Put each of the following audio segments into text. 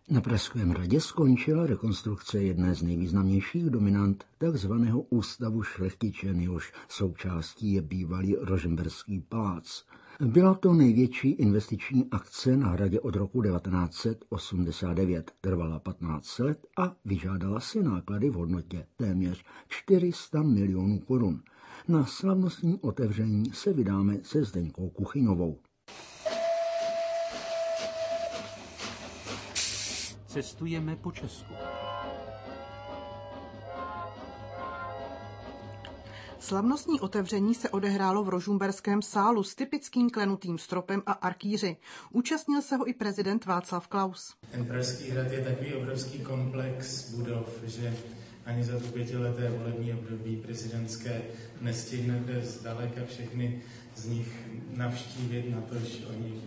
Na Pražském hradě skončila rekonstrukce jedné z nejvýznamnějších dominant takzvaného ústavu Šlechtičen, jehož součástí je bývalý Rožmberský palác. Byla to největší investiční akce na hradě od roku 1989. Trvala 15 let a vyžádala si náklady v hodnotě téměř 400 milionů korun. Na slavnostní otevření se vydáme se Zdeňkou Kuchyňovou. Cestujeme po Česku. Slavnostní otevření se odehrálo v Rožmberském sálu s typickým klenutým stropem a arkýři. Účastnil se ho i prezident Václav Klaus. Ten Pražský hrad je takový obrovský komplex budov, že ani za to 5leté volební období prezidentské nestihnete zdaleka všechny z nich navštívit, natož o nich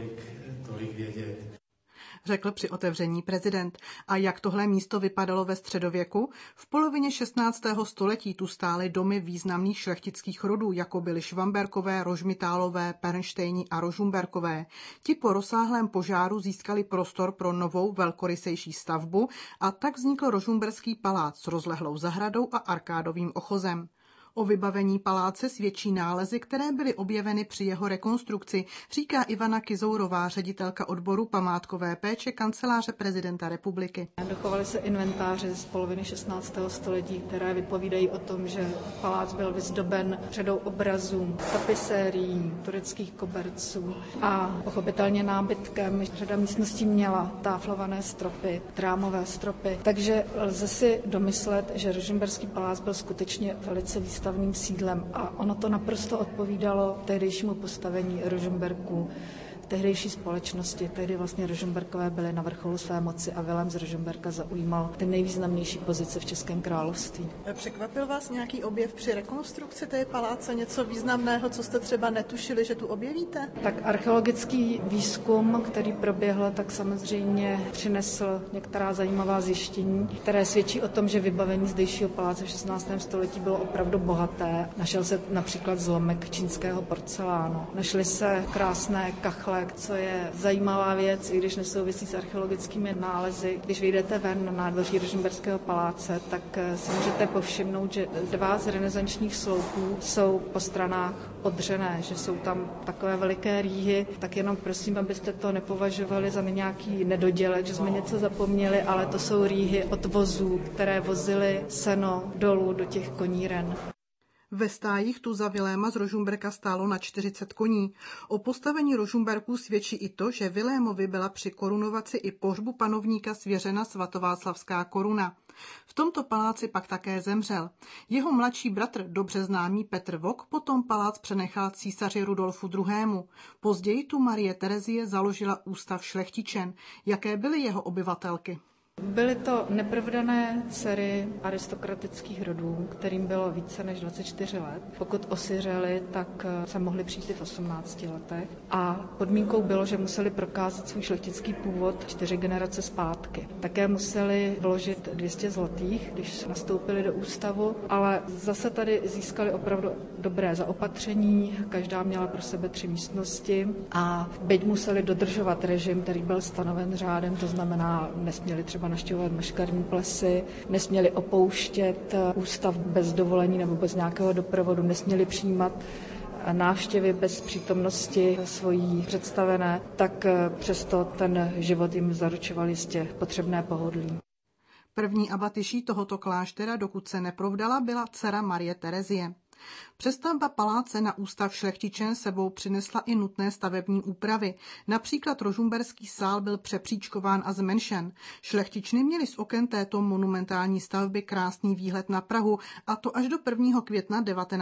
tolik vědět. Řekl při otevření prezident. A jak tohle místo vypadalo ve středověku? V polovině 16. století tu stály domy významných šlechtických rodů, jako byly Švamberkové, Rožmitálové, Pernštejni a Rožmberkové. Ti po rozsáhlém požáru získali prostor pro novou velkorysejší stavbu a tak vznikl Rožmberský palác s rozlehlou zahradou a arkádovým ochozem. O vybavení paláce svědčí nálezy, které byly objeveny při jeho rekonstrukci, říká Ivana Kizourová, ředitelka odboru památkové péče Kanceláře prezidenta republiky. Dochovaly se inventáře z poloviny 16. století, které vypovídají o tom, že palác byl vyzdoben řadou obrazů, tapisérií, tureckých koberců a pochopitelně nábytkem. Řada místností měla táflované stropy, trámové stropy, takže lze si domyslet, že Rožmberský palác byl skutečně velice výstavný sídlem a ono to naprosto odpovídalo tehdejšímu postavení Rožmberků v tehdejší společnosti. Tehdy vlastně Rožmberkové byli na vrcholu své moci a Vilém z Rožmberka zaujímal ty nejvýznamnější pozice v Českém království. Překvapil vás nějaký objev při rekonstrukci té paláce, něco významného, co jste třeba netušili, že tu objevíte? Tak archeologický výzkum, který proběhl, tak samozřejmě přinesl některá zajímavá zjištění, které svědčí o tom, že vybavení zdejšího paláce v 16. století bylo opravdu bohaté. Našel se například zlomek čínského porcelánu. Našly se krásné kachle, co je zajímavá věc, i když nesouvisí s archeologickými nálezy. Když vyjdete ven na nádvoří Rožmberského paláce, tak si můžete povšimnout, že 2 z renesančních sloupů jsou po stranách odřené, že jsou tam takové veliké rýhy, tak jenom prosím, abyste to nepovažovali za nějaký nedodělek, že jsme něco zapomněli, ale to jsou rýhy od vozů, které vozily seno dolů do těch koníren. Ve stájích tu za Viléma z Rožmberka stálo na 40 koní. O postavení Rožmberků svědčí i to, že Vilémovi byla při korunovaci i pohřbu panovníka svěřena svatováclavská koruna. V tomto paláci pak také zemřel. Jeho mladší bratr, dobře známý Petr Vok, potom palác přenechal císaři Rudolfu II. Později tu Marie Terezie založila ústav Šlechtičen. Jaké byly jeho obyvatelky? Byly to neprovdané dcery aristokratických rodů, kterým bylo více než 24 let. Pokud osiřeli, tak se mohli přijít v 18 letech. A podmínkou bylo, že museli prokázat svůj šlechtický původ 4 generace zpátky. Také museli vložit 200 zlotých, když nastoupili do ústavu, ale zase tady získali opravdu dobré zaopatření. Každá měla pro sebe 3 místnosti a byť museli dodržovat režim, který byl stanoven řádem, to znamená, nesměli třeba navštěvovat maškarní plesy, nesměli opouštět ústav bez dovolení nebo bez nějakého doprovodu, nesměli přijímat návštěvy bez přítomnosti svojí představené, tak přesto ten život jim zaručoval jistě potřebné pohodlí. První abatyší tohoto kláštera, dokud se neprovdala, byla dcera Marie Terezie. Přestavba paláce na ústav Šlechtičen sebou přinesla i nutné stavební úpravy. Například Rožmberský sál byl přepříčkován a zmenšen. Šlechtičny měly z oken této monumentální stavby krásný výhled na Prahu, a to až do 1. května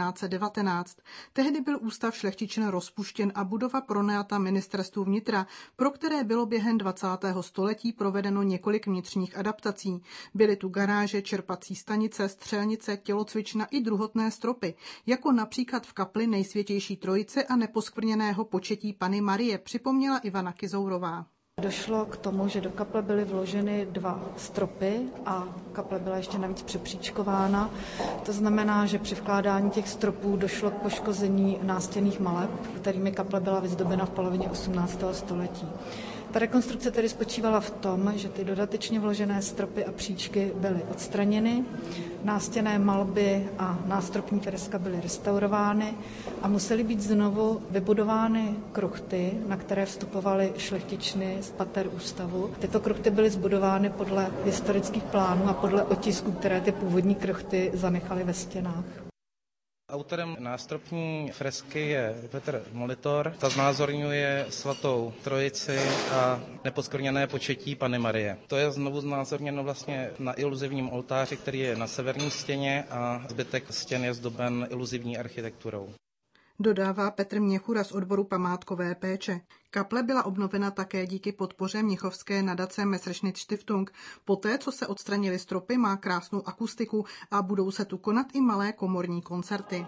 1919. Tehdy byl ústav Šlechtičen rozpuštěn a budova pronajata ministerstvu vnitra, pro které bylo během 20. století provedeno několik vnitřních adaptací. Byly tu garáže, čerpací stanice, střelnice, tělocvična i druhotné stropy, jako například v kapli Nejsvětější Trojice a neposkvrněného Početí Panny Marie, připomněla Ivana Kizourová. Došlo k tomu, že do kaple byly vloženy 2 stropy a kaple byla ještě navíc přepříčkována. To znamená, že při vkládání těch stropů došlo k poškození nástěnných maleb, kterými kaple byla vyzdobena v polovině 18. století. Ta rekonstrukce tedy spočívala v tom, že ty dodatečně vložené stropy a příčky byly odstraněny, nástěnné malby a nástropní freska byly restaurovány a musely být znovu vybudovány kruchty, na které vstupovaly šlechtičny z pater ústavu. Tyto kruchty byly zbudovány podle historických plánů a podle otisků, které ty původní kruchty zanechaly ve stěnách. Autorem nástropní fresky je Petr Molitor. Ta znázorňuje svatou trojici a neposkvrněné početí Panny Marie. To je znovu znázorněno vlastně na iluzivním oltáři, který je na severní stěně a zbytek stěn je zdoben iluzivní architekturou. Dodává Petr Měchura z odboru památkové péče. Kaple byla obnovena také díky podpoře mnichovské nadace Messerschmitt Stiftung. Poté, co se odstranily stropy, má krásnou akustiku a budou se tu konat i malé komorní koncerty.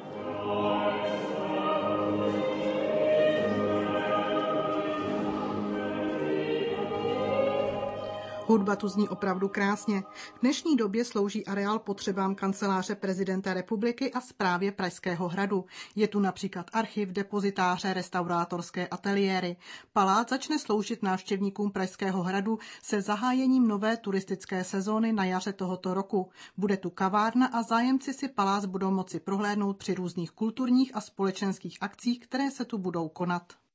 Hudba tu zní opravdu krásně. V dnešní době slouží areál potřebám kanceláře prezidenta republiky a správě Pražského hradu. Je tu například archiv, depozitáře, restaurátorské ateliéry. Palác začne sloužit návštěvníkům Pražského hradu se zahájením nové turistické sezóny na jaře tohoto roku. Bude tu kavárna a zájemci si palác budou moci prohlédnout při různých kulturních a společenských akcích, které se tu budou konat.